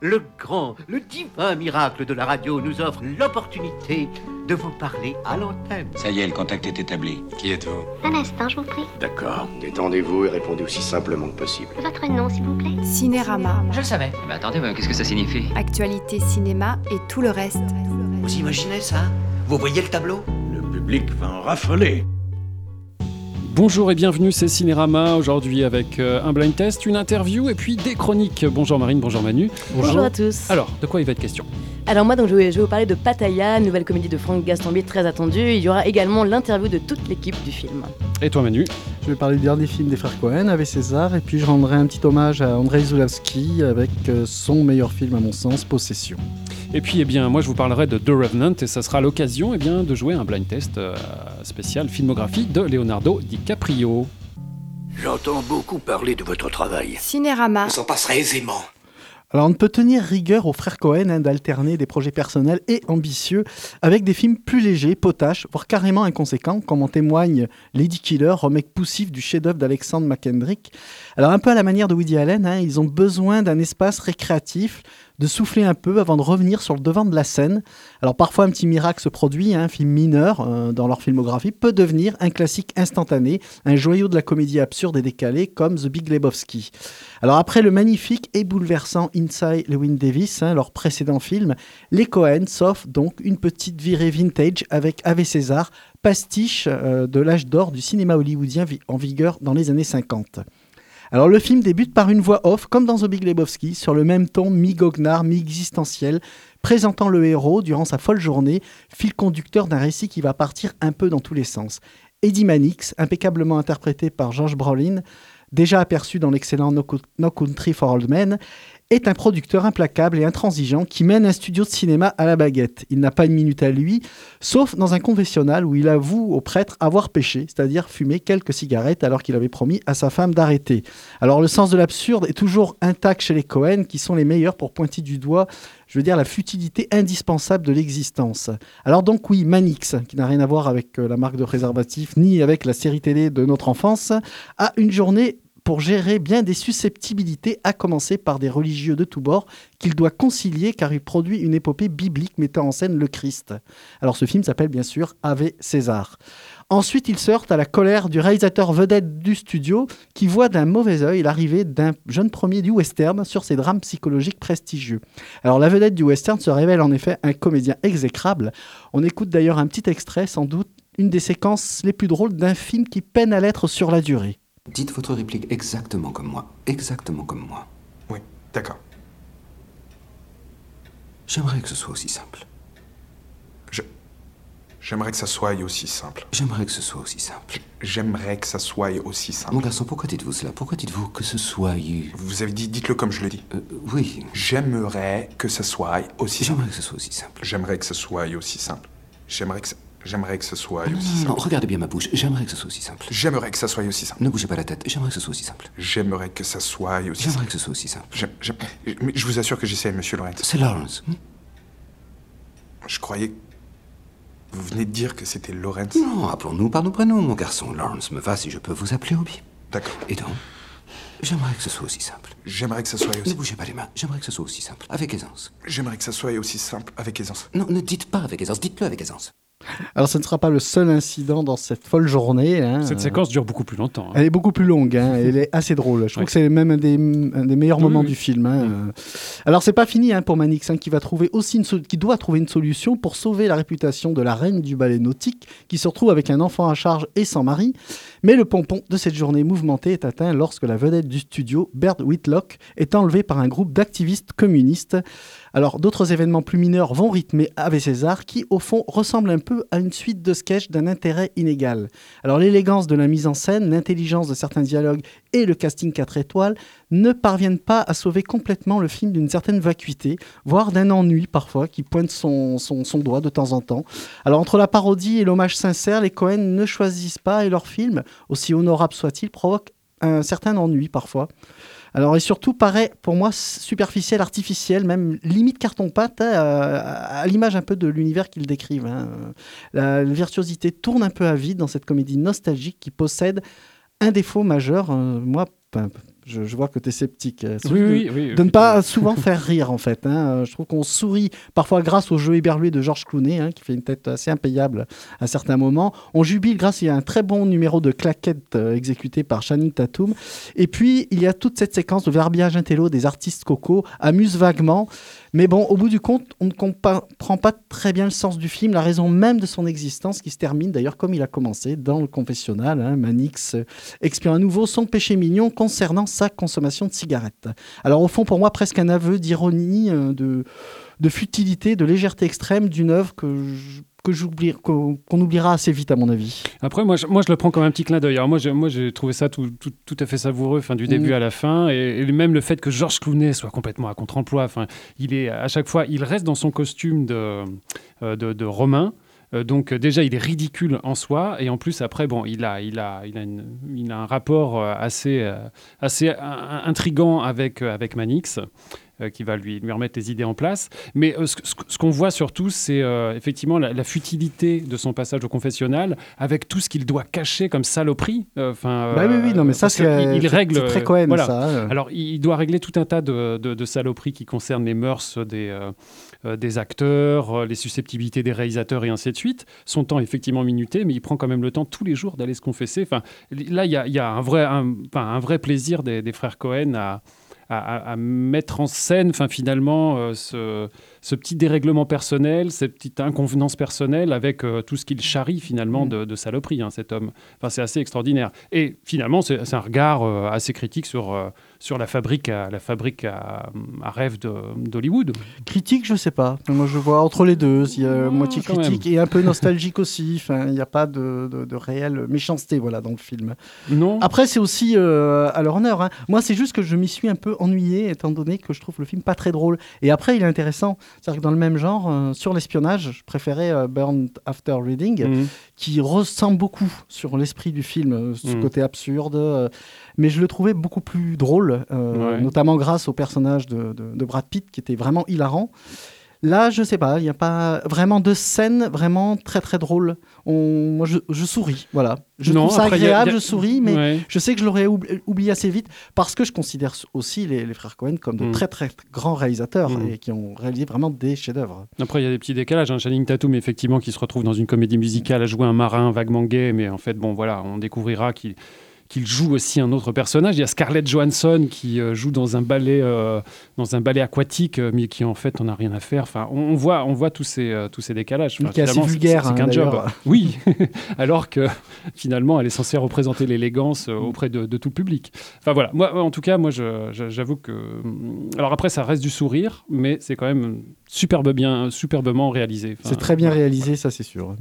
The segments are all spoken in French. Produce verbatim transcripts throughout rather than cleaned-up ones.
Le grand, le divin miracle de la radio nous offre l'opportunité de vous parler à l'antenne. Ça y est, le contact est établi. Qui êtes-vous? Un instant, je vous prie. D'accord. Détendez-vous et répondez aussi simplement que possible. Votre nom, s'il vous plaît. Cinérama. Je le savais. Mais attendez, mais qu'est-ce que ça signifie? Actualité cinéma et tout le reste. Vous imaginez ça? Vous voyez le tableau? Le public va en raffoler. Bonjour et bienvenue, c'est Cinérama, aujourd'hui avec euh, un blind test, une interview et puis des chroniques. Bonjour Marine, bonjour Manu. Bonjour, bonjour à tous. Alors, de quoi il va être question? Alors moi, donc, je, vais, je vais vous parler de Pattaya, nouvelle comédie de Franck Gastambide très attendue. Il y aura également l'interview de toute l'équipe du film. Et toi Manu? Je vais parler du dernier film des frères Cohen, Ave César, et puis je rendrai un petit hommage à Andrzej Zulawski avec euh, son meilleur film à mon sens, Possession. Et puis, eh bien, moi, je vous parlerai de The Revenant et ça sera l'occasion eh bien, de jouer un blind test euh, spécial filmographie de Leonardo DiCaprio. J'entends beaucoup parler de votre travail. Cinérama. On s'en passerait aisément. Alors on ne peut tenir rigueur aux frères Cohen hein, d'alterner des projets personnels et ambitieux avec des films plus légers, potaches, voire carrément inconséquents, comme en témoigne Lady Killer, remake poussif du chef-d'œuvre d'Alexander McKendrick. Alors un peu à la manière de Woody Allen, hein, ils ont besoin d'un espace récréatif, de souffler un peu avant de revenir sur le devant de la scène. Alors parfois un petit miracle se produit, hein, un film mineur euh, dans leur filmographie peut devenir un classique instantané, un joyau de la comédie absurde et décalée comme The Big Lebowski. Alors après le magnifique et bouleversant Inside Llewyn Davis, hein, leur précédent film, les Cohen s'offrent donc une petite virée vintage avec Ave César, pastiche euh, de l'âge d'or du cinéma hollywoodien vi- en vigueur dans les années cinquante. Alors le film débute par une voix off, comme dans The Big Lebowski, sur le même ton mi-goguenard, mi-existentiel, présentant le héros durant sa folle journée, fil conducteur d'un récit qui va partir un peu dans tous les sens. Eddie Mannix, impeccablement interprété par Josh Brolin, déjà aperçu dans l'excellent No, no Country for Old Men, est un producteur implacable et intransigeant qui mène un studio de cinéma à la baguette. Il n'a pas une minute à lui, sauf dans un confessionnal où il avoue au prêtre avoir péché, c'est-à-dire fumé quelques cigarettes alors qu'il avait promis à sa femme d'arrêter. Alors le sens de l'absurde est toujours intact chez les Cohen, qui sont les meilleurs pour pointer du doigt, je veux dire, la futilité indispensable de l'existence. Alors donc oui, Mannix, qui n'a rien à voir avec la marque de préservatif, ni avec la série télé de notre enfance, a une journée pour gérer bien des susceptibilités, à commencer par des religieux de tous bords qu'il doit concilier car il produit une épopée biblique mettant en scène le Christ. Alors ce film s'appelle bien sûr Ave César. Ensuite, il se heurte à la colère du réalisateur vedette du studio qui voit d'un mauvais œil l'arrivée d'un jeune premier du western sur ses drames psychologiques prestigieux. Alors la vedette du western se révèle en effet un comédien exécrable. On écoute d'ailleurs un petit extrait, sans doute une des séquences les plus drôles d'un film qui peine à l'être sur la durée. Dites votre réplique exactement comme moi. Exactement comme moi. Oui, d'accord. J'aimerais que ce soit aussi simple. Je... J'aimerais que ça soit aussi simple. J'aimerais que ce soit aussi simple. J'aimerais que ça soit aussi simple. Mon garçon, pourquoi dites-vous cela? Pourquoi dites-vous que ce soit... Vous avez dit, dites-le comme je le dis. Euh, oui. J'aimerais que ça soit aussi simple. J'aimerais que ce soit aussi simple. J'aimerais que ce soit aussi simple. J'aimerais que ça... J'aimerais que ce soit non, aussi non, simple. Non, regardez bien ma bouche. J'aimerais que ce soit aussi simple. J'aimerais que ça soit aussi simple. Ne bougez pas la tête. J'aimerais que ce soit aussi simple. J'aimerais que ça soit aussi J'aimerais simple. que ce soit aussi simple. J'aime, j'aime... Mais je vous assure que j'essaie, monsieur Lawrence. C'est Lawrence. Hmm? Je croyais... Vous venez de dire que c'était Lawrence. Non, appelons-nous par nos prénoms, mon garçon. Lawrence me va si je peux vous appeler Obi. D'accord. Et donc, j'aimerais que ce soit aussi simple. J'aimerais que ça soit aussi... Ne bougez pas les mains. J'aimerais que ce soit aussi simple. Avec aisance. J'aimerais que ça soit aussi simple avec aisance. Non, ne dites pas avec aisance. Dites-le avec aisance. Alors ce ne sera pas le seul incident dans cette folle journée. Hein. Cette séquence dure beaucoup plus longtemps. Hein. Elle est beaucoup plus longue, hein. Elle est assez drôle. Je trouve ouais. que c'est même un des, un des meilleurs oui, moments oui. du film. Hein. Oui. Alors c'est pas fini hein, pour Mannix, hein, qui, va trouver aussi une so- qui doit trouver une solution pour sauver la réputation de la reine du ballet nautique, qui se retrouve avec un enfant à charge et sans mari. Mais le pompon de cette journée mouvementée est atteint lorsque la vedette du studio, Baird Whitlock, est enlevée par un groupe d'activistes communistes. Alors d'autres événements plus mineurs vont rythmer Ave César, qui au fond ressemble un peu à une suite de sketchs d'un intérêt inégal. Alors l'élégance de la mise en scène, l'intelligence de certains dialogues et le casting quatre étoiles ne parviennent pas à sauver complètement le film d'une certaine vacuité, voire d'un ennui parfois qui pointe son, son, son doigt de temps en temps. Alors entre la parodie et l'hommage sincère, les Cohen ne choisissent pas et leur film, aussi honorable soit-il, provoque un certain ennui parfois. Alors, et surtout, paraît pour moi superficiel, artificiel, même limite carton-pâte, hein, à, à l'image un peu de l'univers qu'ils décrivent. Hein. La, la virtuosité tourne un peu à vide dans cette comédie nostalgique qui possède un défaut majeur. Euh, moi, Je, je vois que tu es sceptique. Euh, Oui, de, oui, oui, de ne pas souvent faire rire, en fait. Hein. Euh, Je trouve qu'on sourit parfois grâce au jeu éberlué de George Clooney, hein, qui fait une tête assez impayable à certains moments. On jubile grâce à un très bon numéro de claquettes euh, exécuté par Channing Tatum. Et puis, il y a toute cette séquence de verbiage intello des artistes Coco, amuse vaguement. Mais bon, au bout du compte, on ne comprend pas très bien le sens du film, la raison même de son existence, qui se termine d'ailleurs comme il a commencé, dans le confessionnal. Hein, Mannix euh, expire à nouveau son péché mignon concernant sa consommation de cigarettes. Alors au fond, pour moi, presque un aveu d'ironie, euh, de, de futilité, de légèreté extrême d'une œuvre que je, que j'oublie, qu'on, qu'on oubliera assez vite, à mon avis. Après, moi je, moi, je le prends comme un petit clin d'œil. Alors, moi, j'ai, moi, j'ai trouvé ça tout, tout, tout à fait savoureux, fin, du début mmh. à la fin. Et, et même le fait que George Clooney soit complètement à contre-emploi. Fin, il est, à chaque fois, il reste dans son costume de, de, de, de Romain. Euh, donc, euh, déjà, il est ridicule en soi. Et en plus, après, bon, il a, il a, il a, une, il a un rapport euh, assez, euh, assez euh, intriguant avec, euh, avec Mannix. Qui va lui, lui remettre les idées en place. Mais euh, ce, ce, ce qu'on voit surtout, c'est euh, effectivement la, la futilité de son passage au confessionnal, avec tout ce qu'il doit cacher comme saloperie. Euh, euh, bah oui, oui, non, mais ça, c'est, il, il c'est, règle, c'est très Cohen, voilà. ça. Euh. Alors, il doit régler tout un tas de, de, de saloperies qui concernent les mœurs des, euh, euh, des acteurs, euh, les susceptibilités des réalisateurs et ainsi de suite. Son temps est effectivement minuté, mais il prend quand même le temps tous les jours d'aller se confesser. Enfin, là, il y a, y a un, vrai, un, un vrai plaisir des, des frères Cohen à... À, à mettre en scène, enfin, finalement, euh, ce, ce petit dérèglement personnel, cette petite inconvenance personnelle avec euh, tout ce qu'il charrie, finalement, de, de saloperie, hein, cet homme. Enfin, c'est assez extraordinaire. Et finalement, c'est, c'est un regard euh, assez critique sur, euh, sur la fabrique, à, la fabrique à, à rêve de, d'Hollywood. Critique, je sais pas. Moi, je vois entre les deux. Il y a oh, moitié critique même. Et un peu nostalgique aussi. Enfin, il n'y a pas de, de, de réelle méchanceté, voilà, dans le film. Non. Après, c'est aussi euh, à leur honneur. Hein. Moi, c'est juste que je m'y suis un peu ennuyé, étant donné que je trouve le film pas très drôle. Et après, il est intéressant. C'est-à-dire que dans le même genre, euh, sur l'espionnage, je préférais euh, Burn After Reading, mmh. qui ressemble beaucoup sur l'esprit du film, euh, ce mmh. côté absurde. Euh, mais je le trouvais beaucoup plus drôle, euh, ouais. notamment grâce au personnage de, de, de Brad Pitt, qui était vraiment hilarant. Là, je sais pas, il n'y a pas vraiment de scène vraiment très très drôle. On... Moi, je, je souris, voilà. Je non, trouve ça agréable, y a, y a... je souris, mais ouais. je sais que je l'aurais oubli- oublié assez vite parce que je considère aussi les, les frères Cohen comme de mmh. très très grands réalisateurs mmh. et qui ont réalisé vraiment des chefs-d'œuvre. Après, il y a des petits décalages. Hein. Channing Tatum, effectivement, qui se retrouve dans une comédie musicale à jouer un marin vaguement gay, mais en fait, bon, voilà, on découvrira qu'il qu'il joue aussi un autre personnage. Il y a Scarlett Johansson qui euh, joue dans un ballet, euh, dans un ballet aquatique, euh, mais qui en fait on n'a rien à faire. Enfin, on, on voit, on voit tous ces, euh, tous ces décalages. Enfin, qui est assez vulgaire, c'est, c'est, c'est hein, qu'un d'ailleurs. job. Oui, alors que finalement elle est censée représenter l'élégance euh, auprès de, de tout le public. Enfin voilà. Moi, en tout cas, moi, je, je, j'avoue que. Alors après, ça reste du sourire, mais c'est quand même superbe bien, superbement réalisé. Enfin, c'est très bien voilà, réalisé, voilà. Ça c'est sûr.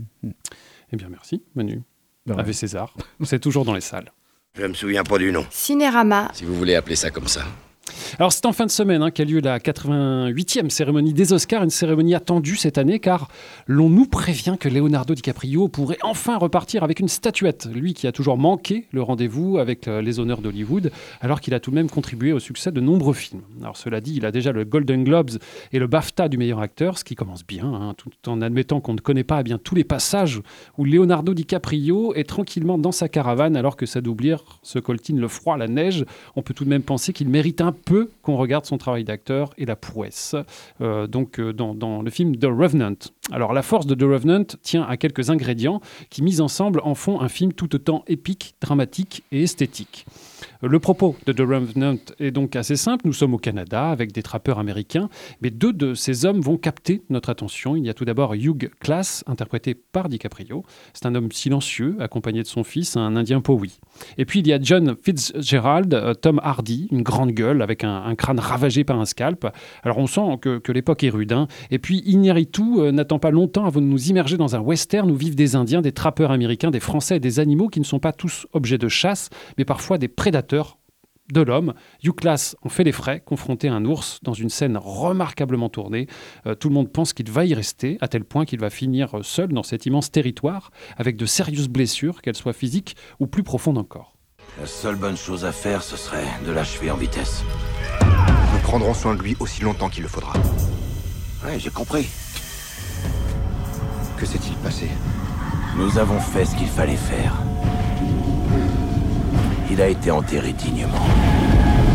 Eh bien, merci, Manu. Ben ouais. Ave César. C'est toujours dans les salles. Je me souviens pas du nom. Cinérama. Si vous voulez appeler ça comme ça. Alors c'est en fin de semaine hein, qu'a lieu la quatre-vingt-huitième cérémonie des Oscars, une cérémonie attendue cette année car l'on nous prévient que Leonardo DiCaprio pourrait enfin repartir avec une statuette, lui qui a toujours manqué le rendez-vous avec les honneurs d'Hollywood alors qu'il a tout de même contribué au succès de nombreux films. Alors cela dit, il a déjà le Golden Globes et le BAFTA du meilleur acteur, ce qui commence bien, hein, tout en admettant qu'on ne connaît pas eh bien, tous les passages où Leonardo DiCaprio est tranquillement dans sa caravane alors que sa doublure se coltine le froid, la neige. On peut tout de même penser qu'il mérite un peu qu'on regarde son travail d'acteur et la prouesse. Euh, donc, euh, dans, dans le film The Revenant. Alors, la force de The Revenant tient à quelques ingrédients qui, mis ensemble, en font un film tout autant épique, dramatique et esthétique. Le propos de The Revenant est donc assez simple. Nous sommes au Canada avec des trappeurs américains, mais deux de ces hommes vont capter notre attention. Il y a tout d'abord Hugh Class, interprété par DiCaprio. C'est un homme silencieux, accompagné de son fils, un Indien Powi. Et puis il y a John Fitzgerald, euh, Tom Hardy, une grande gueule avec un, un crâne ravagé par un scalp. Alors on sent que, que l'époque est rude. Hein. Et puis Iñárritu euh, n'attend pas longtemps avant de nous immerger dans un western où vivent des Indiens, des trappeurs américains, des Français et des animaux qui ne sont pas tous objets de chasse, mais parfois des prédateurs de l'homme. Hugh Class en fait les frais, confronté à un ours dans une scène remarquablement tournée. Euh, tout le monde pense qu'il va y rester, à tel point qu'il va finir seul dans cet immense territoire, avec de sérieuses blessures, qu'elles soient physiques ou plus profondes encore. La seule bonne chose à faire, ce serait de l'achever en vitesse. Nous prendrons soin de lui aussi longtemps qu'il le faudra. Ouais, j'ai compris. Que s'est-il passé ? Nous avons fait ce qu'il fallait faire. Il a été enterré dignement.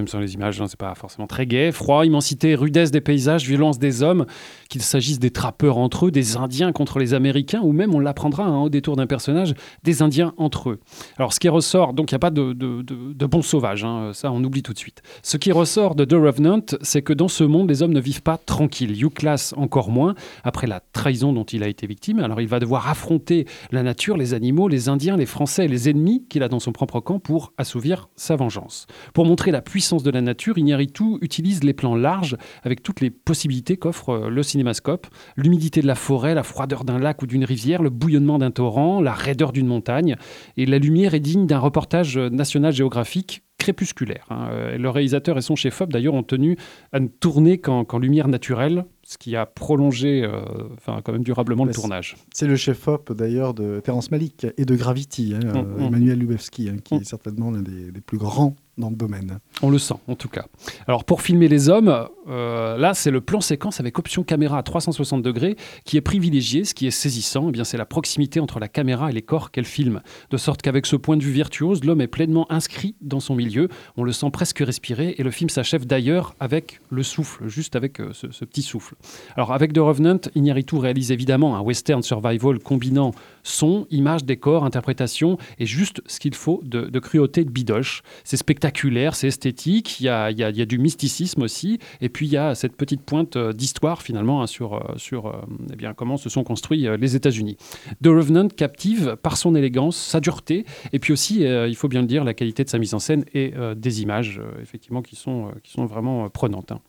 même sans les images, hein, c'est pas forcément très gai. Froid, immensité, rudesse des paysages, violence des hommes, qu'il s'agisse des trappeurs entre eux, des Indiens contre les Américains, ou même, on l'apprendra hein, au détour d'un personnage, des Indiens entre eux. Alors, ce qui ressort, donc il n'y a pas de, de, de, de bons sauvages, hein, ça on oublie tout de suite. Ce qui ressort de The Revenant, c'est que dans ce monde, les hommes ne vivent pas tranquilles. Hugh Class encore moins, après la trahison dont il a été victime. Alors, il va devoir affronter la nature, les animaux, les Indiens, les Français, les ennemis qu'il a dans son propre camp pour assouvir sa vengeance. Pour montrer la puissance de la nature, Iñárritu utilise les plans larges avec toutes les possibilités qu'offre le cinémascope. L'humidité de la forêt, la froideur d'un lac ou d'une rivière, le bouillonnement d'un torrent, la raideur d'une montagne. Et la lumière est digne d'un reportage National Geographic crépusculaire. Hein. Le réalisateur et son chef-op, d'ailleurs, ont tenu à ne tourner qu'en, qu'en lumière naturelle, ce qui a prolongé euh, enfin, quand même durablement le c'est, tournage. C'est le chef-op, d'ailleurs, de Terrence Malick et de Gravity, hein, mmh, euh, mmh. Emmanuel Lubezki, hein, qui mmh. est certainement l'un des, des plus grands dans le domaine. On le sent, en tout cas. Alors, pour filmer les hommes, euh, là, c'est le plan séquence avec option caméra à trois cent soixante degrés qui est privilégié. Ce qui est saisissant, eh bien, c'est la proximité entre la caméra et les corps qu'elle filme. De sorte qu'avec ce point de vue virtuose, l'homme est pleinement inscrit dans son milieu. On le sent presque respirer et le film s'achève d'ailleurs avec le souffle, juste avec euh, ce, ce petit souffle. Alors, avec The Revenant, Iñárritu réalise évidemment un western survival combinant son, image, décor, interprétation et juste ce qu'il faut de, de cruauté de bidoche. C'est spectaculaire, c'est esthétique, il y a, y a, y a du mysticisme aussi, et puis il y a cette petite pointe d'histoire finalement hein, sur, sur euh, eh bien, comment se sont construits euh, les États-Unis. The Revenant captive par son élégance, sa dureté, et puis aussi, euh, il faut bien le dire, la qualité de sa mise en scène et euh, des images euh, effectivement qui sont, euh, qui sont vraiment euh, prenantes. Hein.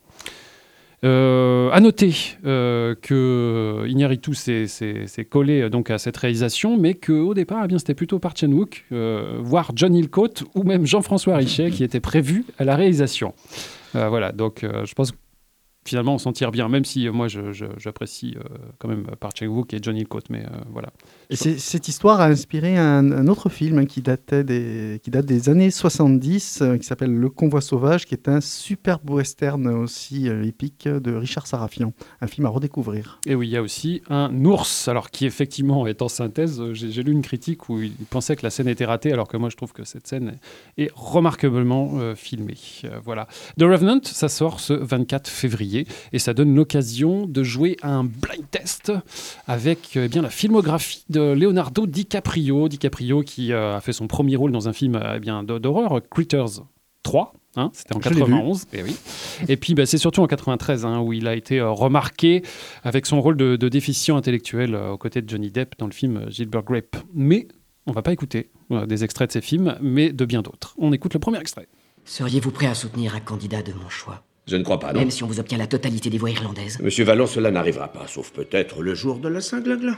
Euh, à noter euh, que Iñárritu s'est, s'est, s'est collé donc à cette réalisation, mais qu'au départ, eh bien, c'était plutôt Park Chan-wook, euh, voire John Hillcoat ou même Jean-François Richet qui étaient prévus à la réalisation. Euh, voilà, donc euh, je pense que finalement on s'en tire bien, même si euh, moi je, je, j'apprécie euh, quand même Park Chan-wook et John Hillcoat, mais euh, voilà. Et c'est, cette histoire a inspiré un, un autre film hein, qui, datait des, qui date des années soixante-dix, euh, qui s'appelle Le Convoi sauvage, qui est un superbe western aussi euh, épique de Richard Sarafian, un film à redécouvrir. Et oui, il y a aussi un ours, alors qui effectivement est en synthèse. J'ai, j'ai lu une critique où il pensait que la scène était ratée, alors que moi je trouve que cette scène est remarquablement euh, filmée. Euh, voilà. The Revenant, ça sort ce vingt-quatre février et ça donne l'occasion de jouer à un blind test avec euh, eh bien, la filmographie de Leonardo DiCaprio. DiCaprio qui euh, a fait son premier rôle dans un film euh, eh bien, d'horreur, Critters trois. Hein, c'était en quatre-vingt-onze. Et, oui. et puis, bah, c'est surtout en quatre-vingt-treize hein, où il a été euh, remarqué avec son rôle de, de déficient intellectuel euh, aux côtés de Johnny Depp dans le film Gilbert Grape. Mais on ne va pas écouter euh, des extraits de ces films, mais de bien d'autres. On écoute le premier extrait. Seriez-vous prêt à soutenir un candidat de mon choix ? Je ne crois pas, non. Même si on vous obtient la totalité des voix irlandaises. Monsieur Vallon, cela n'arrivera pas, sauf peut-être le jour de la Saint-Glagla.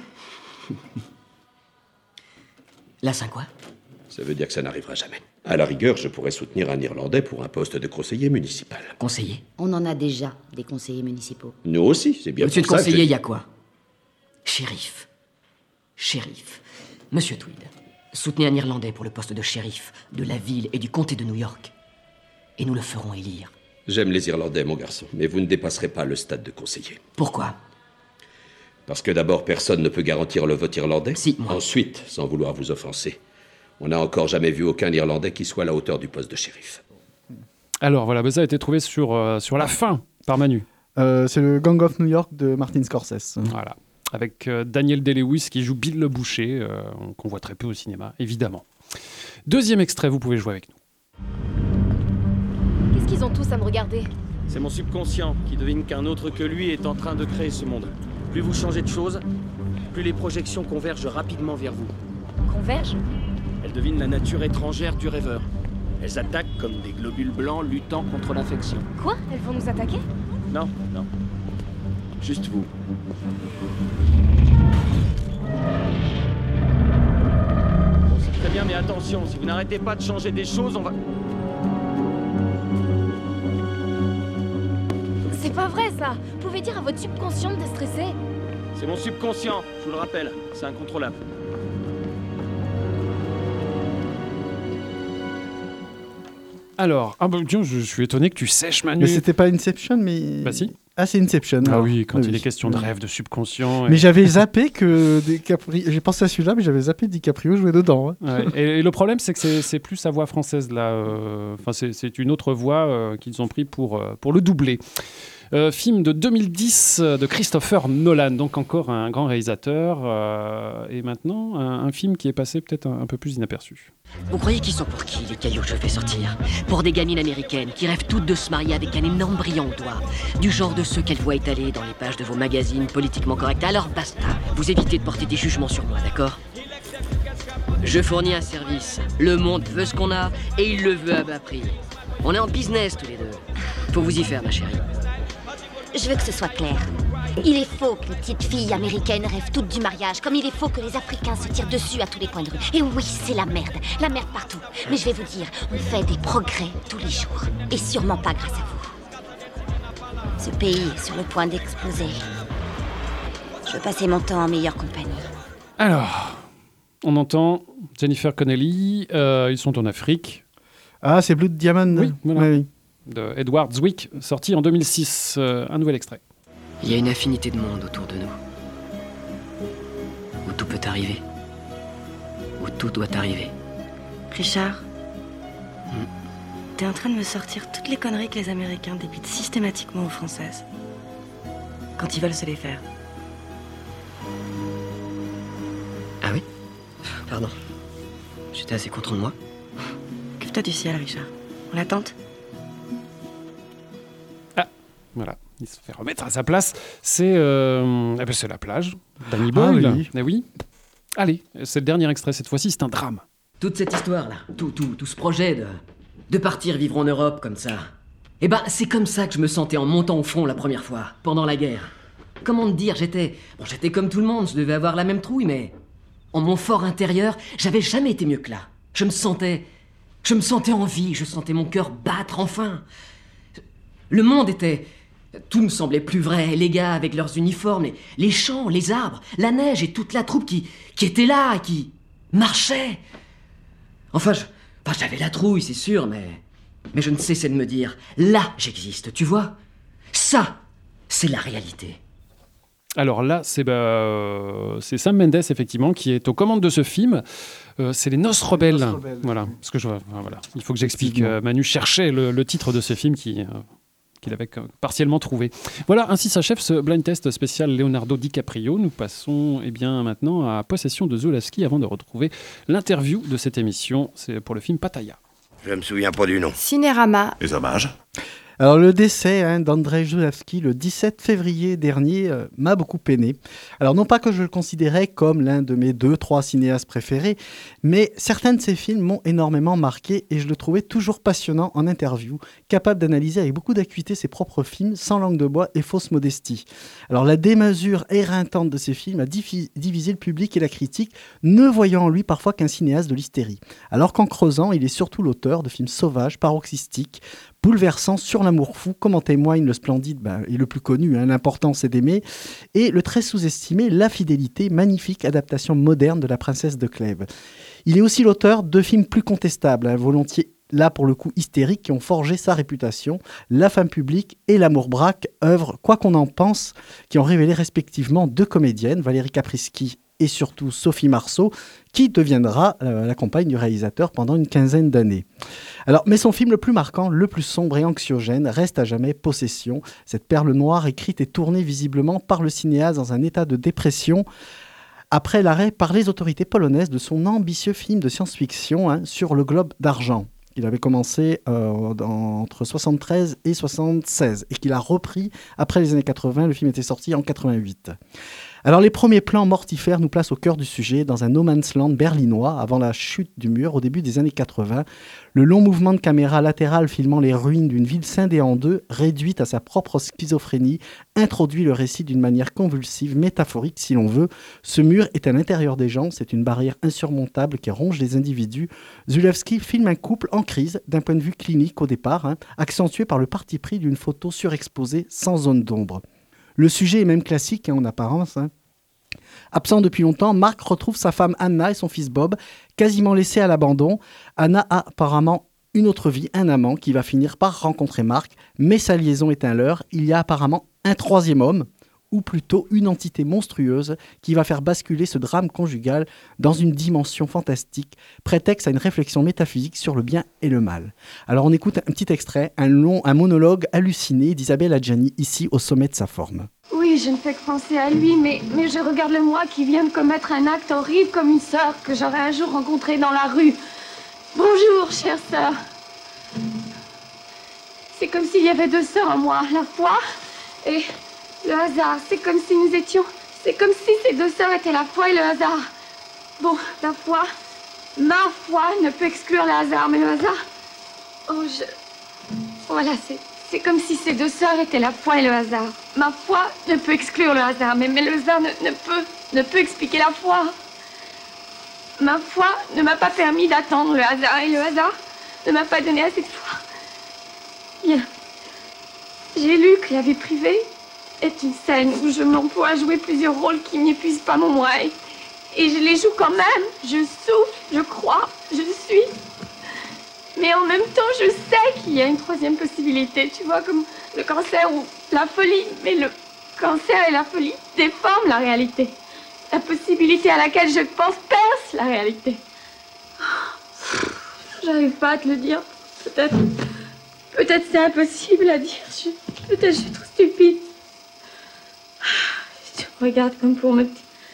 La Saint quoi ? Ça veut dire que ça n'arrivera jamais. À la rigueur, je pourrais soutenir un Irlandais pour un poste de conseiller municipal. Conseiller ? On en a déjà des conseillers municipaux. Nous aussi, c'est bien Monsieur pour le ça conseiller, il que... y a quoi ? Shérif. Shérif. Monsieur Tweed, soutenez un Irlandais pour le poste de shérif de la ville et du comté de New York. Et nous le ferons élire. J'aime les Irlandais, mon garçon, mais vous ne dépasserez pas le stade de conseiller. Pourquoi ? Parce que d'abord, personne ne peut garantir le vote irlandais. Si, moi. Ensuite, sans vouloir vous offenser, on n'a encore jamais vu aucun Irlandais qui soit à la hauteur du poste de shérif. Alors voilà, bah ça a été trouvé sur, euh, sur la fin par Manu. Euh, c'est le Gang of New York de Martin Scorsese. Voilà, avec euh, Daniel Day-Lewis qui joue Bill le Boucher, euh, qu'on voit très peu au cinéma, évidemment. Deuxième extrait, vous pouvez jouer avec nous. Qu'est-ce qu'ils ont tous à me regarder ? C'est mon subconscient qui devine qu'un autre que lui est en train de créer ce monde. Plus vous changez de choses, plus les projections convergent rapidement vers vous. Convergent ? Elles devinent la nature étrangère du rêveur. Elles attaquent comme des globules blancs luttant contre l'infection. Quoi ? Elles vont nous attaquer ? Non, non. Juste vous. Bon, c'est très bien, mais attention, si vous n'arrêtez pas de changer des choses, on va... C'est pas vrai, ça. Vous pouvez dire à votre subconscient de déstresser. C'est mon subconscient, je vous le rappelle. C'est incontrôlable. Alors, ah bah, tiens, je suis étonné que tu sèches, Manu. Mais c'était pas Inception, mais... Bah si. Ah, c'est Inception. Ah alors. oui, quand Oui, il oui. est question de Oui. rêve, de subconscient. Mais et- j'avais zappé que DiCaprio... J'ai pensé à celui-là, mais j'avais zappé DiCaprio jouer dedans. hein. Ouais, et, et le problème, c'est que c'est, c'est plus sa voix française là. euh, Enfin, c'est, c'est une autre voix euh, qu'ils ont pris pour, euh, pour le doubler. Euh, film de deux mille dix euh, de Christopher Nolan, donc encore un grand réalisateur, euh, et maintenant un, un film qui est passé peut-être un, un peu plus inaperçu. Vous croyez qu'ils sont pour qui, les cailloux que je fais sortir? Pour des gamines américaines qui rêvent toutes de se marier avec un énorme brillant au doigt. Du genre de ceux qu'elles voient étalés dans les pages de vos magazines politiquement corrects. Alors basta, vous évitez de porter des jugements sur moi, d'accord? Je fournis un service. Le monde veut ce qu'on a et il le veut à bas prix. On est en business tous les deux. Faut vous y faire, ma chérie. Je veux que ce soit clair. Il est faux que les petites filles américaines rêvent toutes du mariage, comme il est faux que les Africains se tirent dessus à tous les coins de rue. Et oui, c'est la merde, la merde partout. Mais je vais vous dire, on fait des progrès tous les jours. Et sûrement pas grâce à vous. Ce pays est sur le point d'exploser. Je veux passer mon temps en meilleure compagnie. Alors, on entend Jennifer Connelly, euh, ils sont en Afrique. Ah, c'est Blood Diamond. Oui, voilà. Oui, oui. De Edward Zwick, sorti en deux mille six. Euh, un nouvel extrait. Il y a une infinité de monde autour de nous. Où tout peut arriver. Où tout doit arriver. Richard, t'es en train de me sortir toutes les conneries que les Américains débitent systématiquement aux Françaises. Quand ils veulent se les faire. Ah oui? Pardon. J'étais assez content de moi. Occupe-toi du ciel, Richard. On l'attente? Voilà, il se fait remettre à sa place. C'est, euh, eh ben, c'est la plage. Danny Ah Boyle. oui. Eh oui. Allez, c'est le dernier extrait cette fois-ci, c'est un drame. Toute cette histoire-là, tout, tout, tout ce projet de... de partir vivre en Europe comme ça. Eh ben, c'est comme ça que je me sentais en montant au front la première fois, pendant la guerre. Comment te dire, j'étais... Bon, j'étais comme tout le monde, je devais avoir la même trouille, mais... En mon fort intérieur, j'avais jamais été mieux que là. Je me sentais... Je me sentais en vie, je sentais mon cœur battre enfin. Le monde était... Tout me semblait plus vrai, les gars avec leurs uniformes, les, les champs, les arbres, la neige et toute la troupe qui, qui était là, et qui marchait. Enfin, je, enfin, j'avais la trouille, c'est sûr, mais... Mais je ne cessais de me dire, là, j'existe, tu vois? Ça, c'est la réalité. Alors là, c'est, bah, euh, c'est Sam Mendes, effectivement, qui est aux commandes de ce film. Euh, c'est Les Noces Rebelles. Noces Rebelles. Voilà, parce que je, voilà. Il faut que j'explique. Euh, Manu cherchait le, le titre de ce film qui... Euh, qu'il avait partiellement trouvé. Voilà, ainsi s'achève ce blind test spécial Leonardo DiCaprio. Nous passons eh bien, maintenant à Possession de Zulawski avant de retrouver l'interview de cette émission. C'est pour le film Pattaya. Je me souviens pas du nom. Cinérama. Les hommages. Alors le décès hein, d'Andrzej Zulawski le dix-sept février dernier euh, m'a beaucoup peiné. Alors non pas que je le considérais comme l'un de mes deux, trois cinéastes préférés, mais certains de ses films m'ont énormément marqué et je le trouvais toujours passionnant en interview, capable d'analyser avec beaucoup d'acuité ses propres films, sans langue de bois et fausse modestie. Alors la démesure éreintante de ses films a difi- divisé le public et la critique, ne voyant en lui parfois qu'un cinéaste de l'hystérie. Alors qu'en creusant, il est surtout l'auteur de films sauvages, paroxystiques, bouleversant sur l'amour fou, comme en témoigne le splendide ben, et le plus connu, hein, L'important c'est d'aimer, et le très sous-estimé La fidélité, magnifique adaptation moderne de La princesse de Clèves. Il est aussi l'auteur de films plus contestables, hein, volontiers là pour le coup hystériques, qui ont forgé sa réputation, La femme publique et L'amour braque, œuvres, quoi qu'on en pense, qui ont révélé respectivement deux comédiennes, Valérie Caprisky et surtout Sophie Marceau, qui deviendra euh, la compagne du réalisateur pendant une quinzaine d'années. Alors, mais son film le plus marquant, le plus sombre et anxiogène, reste à jamais Possession, cette perle noire écrite et tournée visiblement par le cinéaste dans un état de dépression, après l'arrêt par les autorités polonaises de son ambitieux film de science-fiction hein, sur le globe d'argent. Il avait commencé euh, dans, entre soixante-treize et soixante-seize et qu'il a repris après les années quatre-vingts. Le film était sorti en quatre-vingt-huit. Alors les premiers plans mortifères nous placent au cœur du sujet dans un no man's land berlinois avant la chute du mur au début des années quatre-vingts. Le long mouvement de caméra latérale filmant les ruines d'une ville scindée en deux, réduite à sa propre schizophrénie, introduit le récit d'une manière convulsive, métaphorique si l'on veut. Ce mur est à l'intérieur des gens, c'est une barrière insurmontable qui ronge les individus. Zulawski filme un couple en crise d'un point de vue clinique au départ, hein, accentué par le parti pris d'une photo surexposée sans zone d'ombre. Le sujet est même classique hein, en apparence. Hein. Absent depuis longtemps, Marc retrouve sa femme Anna et son fils Bob, quasiment laissés à l'abandon. Anna a apparemment une autre vie, un amant qui va finir par rencontrer Marc, mais sa liaison est un leurre. Il y a apparemment un troisième homme, ou plutôt une entité monstrueuse qui va faire basculer ce drame conjugal dans une dimension fantastique, prétexte à une réflexion métaphysique sur le bien et le mal. Alors on écoute un petit extrait, un long, un monologue halluciné d'Isabelle Adjani, ici au sommet de sa forme. Oui, je ne fais que penser à lui, mais, mais je regarde le moi qui vient de commettre un acte horrible comme une sœur que j'aurais un jour rencontrée dans la rue. Bonjour, chère sœur. C'est comme s'il y avait deux sœurs en moi, la foi et le hasard. C'est comme si nous étions... C'est comme si ces deux sœurs étaient la foi et le hasard. Bon, la foi... Ma foi ne peut exclure le hasard, mais le hasard... Oh, je... Voilà, c'est... C'est comme si ces deux sœurs étaient la foi et le hasard. Ma foi ne peut exclure le hasard, mais, mais le hasard ne, ne, peut, ne peut expliquer la foi. Ma foi ne m'a pas permis d'attendre le hasard, et le hasard ne m'a pas donné assez de foi. Bien. J'ai lu que la vie privée est une scène où je m'emploie à jouer plusieurs rôles qui n'épuisent pas mon moi. Et, et je les joue quand même. Je souffle, je crois, je suis... Mais en même temps, je sais qu'il y a une troisième possibilité, tu vois, comme le cancer ou la folie. Mais le cancer et la folie déforment la réalité. La possibilité à laquelle je pense perce la réalité. J'arrive pas à te le dire. Peut-être... Peut-être c'est impossible à dire. Je... Peut-être je suis trop stupide. Tu me regardes comme pour me...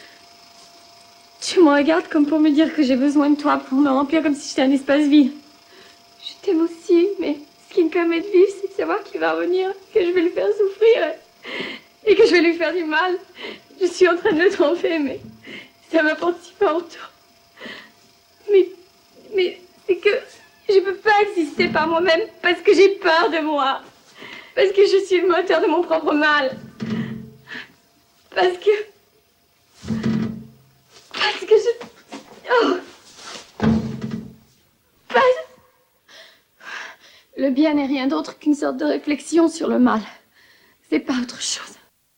Tu me regardes comme pour me dire que j'ai besoin de toi pour me remplir comme si j'étais un espace vide. Je t'aime aussi, mais ce qui me permet de vivre, c'est de savoir qu'il va revenir, que je vais le faire souffrir et que je vais lui faire du mal. Je suis en train de le tromper, mais ça m'apporte si pas autour. Mais, mais c'est que je peux pas exister par moi-même parce que j'ai peur de moi. Parce que je suis le moteur de mon propre mal. Parce que... Parce que je... Oh. Parce... Le bien n'est rien d'autre qu'une sorte de réflexion sur le mal. C'est pas autre chose.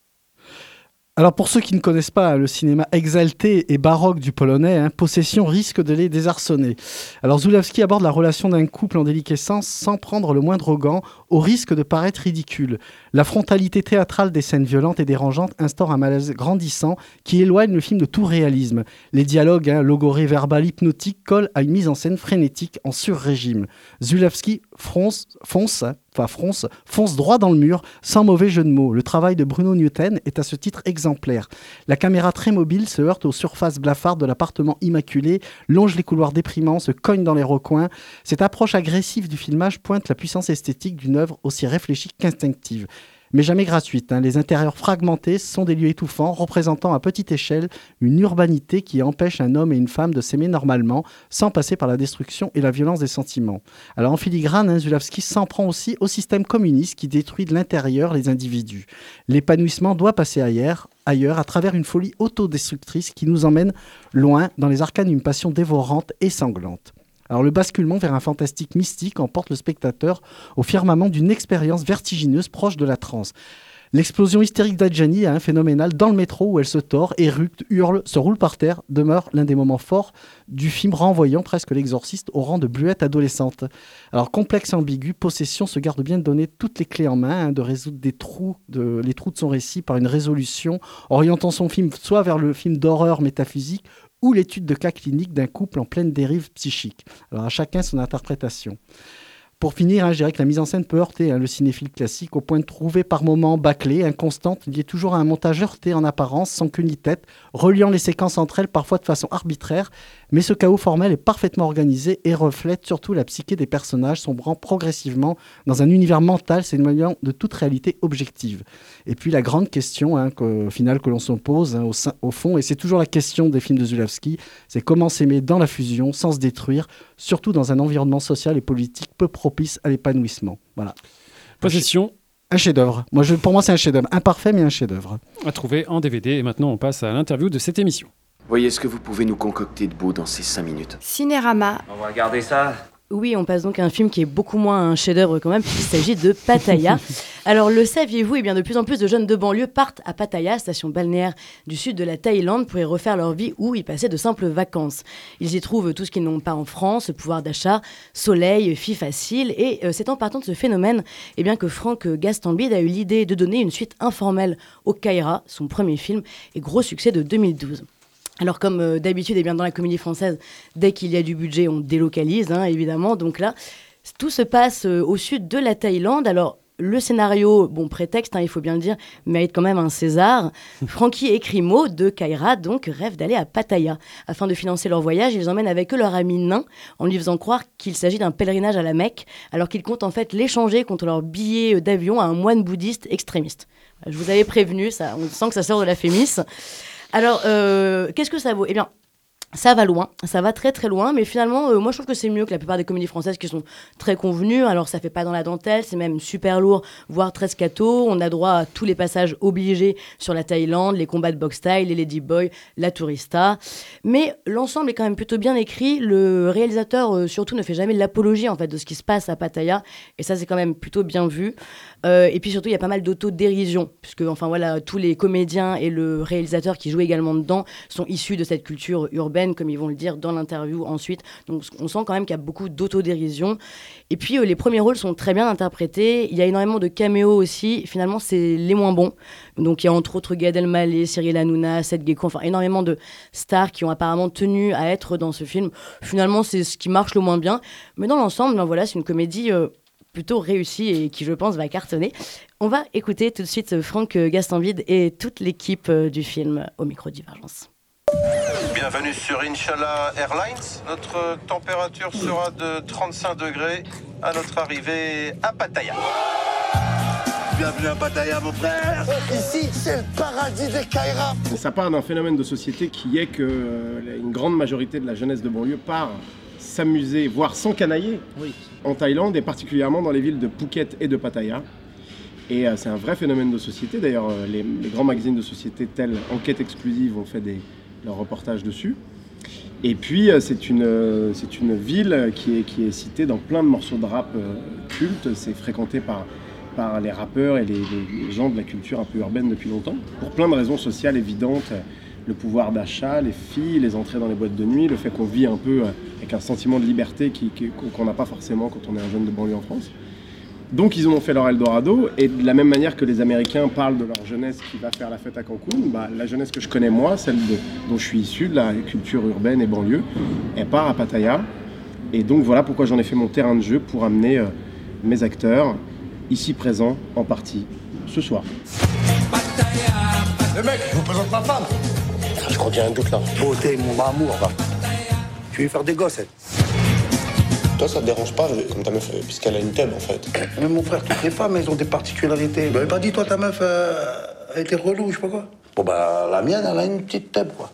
Alors pour ceux qui ne connaissent pas le cinéma exalté et baroque du polonais, hein, Possession risque de les désarçonner. Alors Zulawski aborde la relation d'un couple en déliquescence sans prendre le moindre gant, au risque de paraître ridicule. La frontalité théâtrale des scènes violentes et dérangeantes instaure un malaise grandissant qui éloigne le film de tout réalisme. Les dialogues, hein, logorés, verbal, hypnotiques, collent à une mise en scène frénétique en sur-régime. Zulawski fronce, fonce, enfin fronce, fonce droit dans le mur, sans mauvais jeu de mots. Le travail de Bruno Newton est à ce titre exemplaire. La caméra très mobile se heurte aux surfaces blafardes de l'appartement immaculé, longe les couloirs déprimants, se cogne dans les recoins. Cette approche agressive du filmage pointe la puissance esthétique d'une œuvre aussi réfléchie qu'instinctive. Mais jamais gratuite, hein. Les intérieurs fragmentés sont des lieux étouffants, représentant à petite échelle une urbanité qui empêche un homme et une femme de s'aimer normalement, sans passer par la destruction et la violence des sentiments. Alors en filigrane, hein, Zulawski s'en prend aussi au système communiste qui détruit de l'intérieur les individus. L'épanouissement doit passer ailleurs, ailleurs à travers une folie autodestructrice qui nous emmène loin dans les arcanes d'une passion dévorante et sanglante. Alors le basculement vers un fantastique mystique emporte le spectateur au firmament d'une expérience vertigineuse proche de la transe. L'explosion hystérique d'Adjani, hein, phénoménale, dans le métro où elle se tord, éructe, hurle, se roule par terre, demeure l'un des moments forts du film, renvoyant presque l'exorciste au rang de bluette adolescente. Alors complexe et ambigu, Possession se garde bien de donner toutes les clés en main, hein, de résoudre des trous de, les trous de son récit par une résolution, orientant son film soit vers le film d'horreur métaphysique, ou l'étude de cas clinique d'un couple en pleine dérive psychique. Alors à chacun son interprétation. Pour finir, hein, je dirais que la mise en scène peut heurter hein, le cinéphile classique au point de trouver par moments bâclée, inconstante, liée toujours à un montage heurté en apparence, sans queue ni tête, reliant les séquences entre elles parfois de façon arbitraire, mais ce chaos formel est parfaitement organisé et reflète surtout la psyché des personnages, sombrant progressivement dans un univers mental s'éloignant de toute réalité objective. Et puis la grande question hein, qu'au final que l'on se pose hein, au, sein, au fond, et c'est toujours la question des films de Zulawski, c'est comment s'aimer dans la fusion sans se détruire, surtout dans un environnement social et politique peu propice à l'épanouissement. Voilà. Possession. Un chef-d'œuvre. Moi, je, pour moi, c'est un chef-d'œuvre. Imparfait, mais un chef-d'œuvre. À trouver en D V D. Et maintenant, on passe à l'interview de cette émission. Voyez ce que vous pouvez nous concocter de beau dans ces cinq minutes. Cinérama. On va regarder ça. Oui, on passe donc à un film qui est beaucoup moins un chef-d'œuvre quand même, puisqu'il s'agit de Pattaya. Alors, le saviez-vous, eh bien, de plus en plus de jeunes de banlieue partent à Pattaya, station balnéaire du sud de la Thaïlande, pour y refaire leur vie ou y passer de simples vacances. Ils y trouvent tout ce qu'ils n'ont pas en France, pouvoir d'achat, soleil, filles faciles, et euh, c'est en partant de ce phénomène eh bien, que Franck Gastambide a eu l'idée de donner une suite informelle au Kaira, son premier film, et gros succès de deux mille douze. Alors comme euh, d'habitude, eh bien, dans la comédie française, dès qu'il y a du budget, on délocalise, hein, évidemment. Donc là, tout se passe euh, au sud de la Thaïlande. Alors le scénario, bon prétexte, hein, il faut bien le dire, mérite quand même un César. Francky et Crimo de Kaira donc rêvent d'aller à Pattaya. Afin de financer leur voyage, ils emmènent avec eux leur ami nain en lui faisant croire qu'il s'agit d'un pèlerinage à la Mecque, alors qu'ils comptent en fait l'échanger contre leur billet d'avion à un moine bouddhiste extrémiste. Je vous avais prévenu, ça, on sent que ça sort de la fémis. Alors, euh, qu'est-ce que ça vaut ? Eh bien, ça va loin, ça va très très loin, mais finalement, euh, moi je trouve que c'est mieux que la plupart des comédies françaises qui sont très convenues. Alors ça fait pas dans la dentelle, c'est même super lourd, voire très scato. On a droit à tous les passages obligés sur la Thaïlande, les combats de boxe style, les ladyboys, la tourista. Mais l'ensemble est quand même plutôt bien écrit. Le réalisateur euh, surtout ne fait jamais l'apologie en fait de ce qui se passe à Pattaya, et ça c'est quand même plutôt bien vu. Euh, et puis surtout il y a pas mal d'autodérision, puisque enfin voilà, tous les comédiens et le réalisateur qui jouent également dedans sont issus de cette culture urbaine, comme ils vont le dire dans l'interview ensuite. Donc on sent quand même qu'il y a beaucoup d'autodérision. Et puis euh, les premiers rôles sont très bien interprétés. Il y a énormément de caméos aussi. Finalement, c'est les moins bons. Donc il y a entre autres Gad Elmaleh, Cyril Hanouna, Seth Gecko, enfin énormément de stars qui ont apparemment tenu à être dans ce film. Finalement, c'est ce qui marche le moins bien. Mais dans l'ensemble, ben voilà, c'est une comédie euh, plutôt réussie et qui, je pense, va cartonner. On va écouter tout de suite Franck Gastambide et toute l'équipe euh, du film au micro Divergence. Bienvenue sur Inshallah Airlines. Notre température sera de trente-cinq degrés à notre arrivée à Pattaya. Bienvenue à Pattaya, mon frère. Ici, c'est le paradis des Kaira. Ça part d'un phénomène de société qui est que euh, une grande majorité de la jeunesse de banlieue part s'amuser, voire s'encanailler oui. en Thaïlande, et particulièrement dans les villes de Phuket et de Pattaya. Et euh, c'est un vrai phénomène de société. D'ailleurs, euh, les, les grands magazines de société tels Enquête Exclusive ont fait des leur reportage dessus. Et puis euh, c'est une, euh, c'est une ville qui est, qui est citée dans plein de morceaux de rap euh, cultes. C'est fréquenté par, par les rappeurs et les, les, les gens de la culture un peu urbaine depuis longtemps, pour plein de raisons sociales évidentes. Le pouvoir d'achat, les filles, les entrées dans les boîtes de nuit, le fait qu'on vit un peu avec un sentiment de liberté qui, qui, qu'on n'a pas forcément quand on est un jeune de banlieue en France. Donc ils en ont fait leur Eldorado, et de la même manière que les Américains parlent de leur jeunesse qui va faire la fête à Cancun, bah, la jeunesse que je connais moi, celle de, dont je suis issu, de la culture urbaine et banlieue, elle part à Pattaya. Et donc voilà pourquoi j'en ai fait mon terrain de jeu pour amener euh, mes acteurs, ici présents en partie, ce soir. Le mec, je vous présente ma femme. Je crois qu'il y a un doute là. Beauté, mon amour, va. Tu veux lui faire des gosses, elle. Toi, ça te dérange pas, comme ta meuf, puisqu'elle a une tub, en fait. Mais mon frère, toutes les femmes, elles ont des particularités. M'avais pas dit, toi, ta meuf, euh, elle était relou, je sais pas quoi. Bon, bah, la mienne, elle a une petite tub, quoi.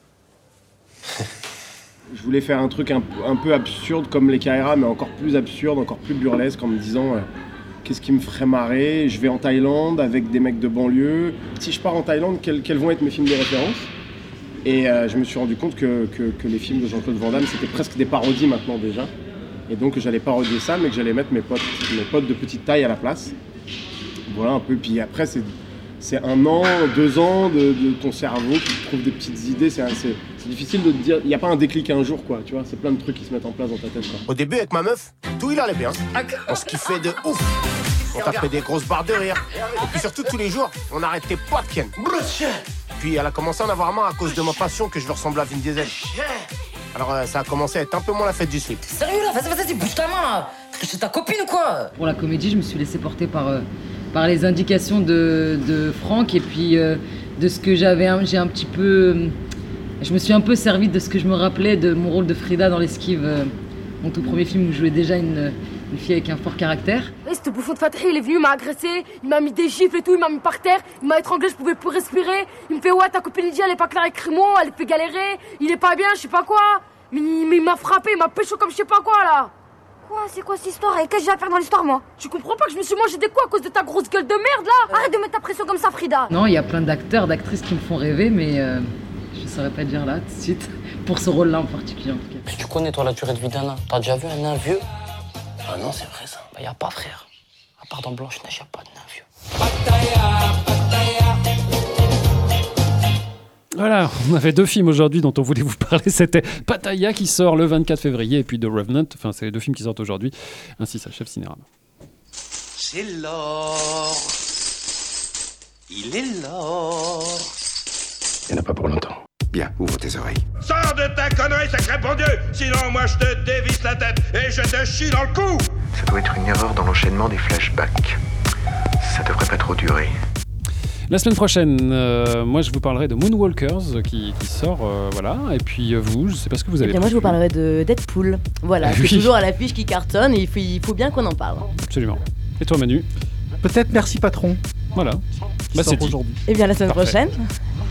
Je voulais faire un truc un, un peu absurde comme les Kaira, mais encore plus absurde, encore plus burlesque, en me disant euh, qu'est-ce qui me ferait marrer. Je vais en Thaïlande avec des mecs de banlieue. Si je pars en Thaïlande, quels, quels vont être mes films de référence ? Et euh, je me suis rendu compte que, que, que les films de Jean-Claude Van Damme, c'était presque des parodies maintenant déjà. Et donc j'allais parodier ça, mais que j'allais mettre mes potes, mes potes de petite taille à la place. Voilà un peu. Puis après, c'est, c'est un an, deux ans de, de ton cerveau qui trouve des petites idées. C'est, c'est, c'est difficile de te dire. Il n'y a pas un déclic un jour, quoi. Tu vois, c'est plein de trucs qui se mettent en place dans ta tête, quoi. Au début, avec ma meuf, tout il allait bien. On se kiffait de ouf. On tapait des grosses barres de rire. Et puis surtout, tous les jours, on n'arrêtait pas de ken. Puis elle a commencé à en avoir marre à cause de ma passion que je lui ressemble à Vin Diesel. Alors euh, ça a commencé à être un peu moins la fête du slip. Sérieux là, vas-y, vas-y, bouge ta main là. C'est ta copine ou quoi? Pour la comédie, je me suis laissé porter par, euh, par les indications de, de Franck, et puis euh, de ce que j'avais, un, j'ai un petit peu... Euh, je me suis un peu servi de ce que je me rappelais de mon rôle de Frida dans l'Esquive, euh, mon tout premier film où je jouais déjà une, une fille avec un fort caractère. Et ce bouffon de Fatih, il est venu, il m'a agressé, il m'a mis des gifles et tout, il m'a mis par terre, il m'a étranglé, je pouvais plus respirer. Il me fait ouais, ta copine Lydia, elle est pas claire avec Crimo, elle fait galérer, il est pas bien, je sais pas quoi. Mais, mais il m'a frappé, il m'a pécho comme je sais pas quoi là. Quoi, c'est quoi cette histoire? Et qu'est-ce que j'ai à faire dans l'histoire, moi? Tu comprends pas que je me suis mangé des coups à cause de ta grosse gueule de merde là? Arrête de mettre ta pression comme ça, Frida. Non, il y a plein d'acteurs, d'actrices qui me font rêver, mais euh, je sais saurais pas dire là tout de suite, pour ce rôle-là en particulier en tout cas. Mais tu connais toi la durée de vie d'un nain. T'as déjà vu un nain vieux? Ah non, c'est vrai ça. Bah y a pas frère. À part dans Blanche-Neige, y a pas de nain vieux. Voilà, on avait deux films aujourd'hui dont on voulait vous parler. C'était Pattaya qui sort le vingt-quatre février et puis The Revenant. Enfin, c'est les deux films qui sortent aujourd'hui. Ainsi s'achève Cinérama. C'est l'or. Il est l'or. Il n'y en a pas pour longtemps. Bien, ouvre tes oreilles. Sors de ta connerie, sacré bon Dieu. Sinon, moi, je te dévisse la tête et je te chie dans le cou. Ça doit être une erreur dans l'enchaînement des flashbacks. Ça devrait pas trop durer. La semaine prochaine, euh, moi je vous parlerai de Moonwalkers qui, qui sort, euh, voilà. Et puis euh, vous, je sais pas ce que vous avez. Et bien moi je vous parlerai de Deadpool. Voilà, oui. C'est toujours à l'affiche qui cartonne et il faut, il faut bien qu'on en parle. Absolument. Et toi Manu? Peut-être Merci Patron. Voilà. Bah, c'est dit. Aujourd'hui. Et bien la semaine Parfait. prochaine.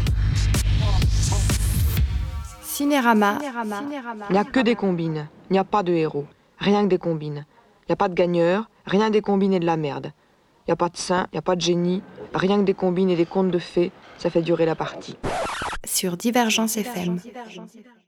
Cinérama. Il n'y a que des combines, il n'y a pas de héros. Rien que des combines. Il n'y a pas de gagneurs, rien que des combines et de la merde. Il n'y a pas de saint, il n'y a pas de génie, rien que des combines et des contes de fées, ça fait durer la partie. Sur Divergence F M.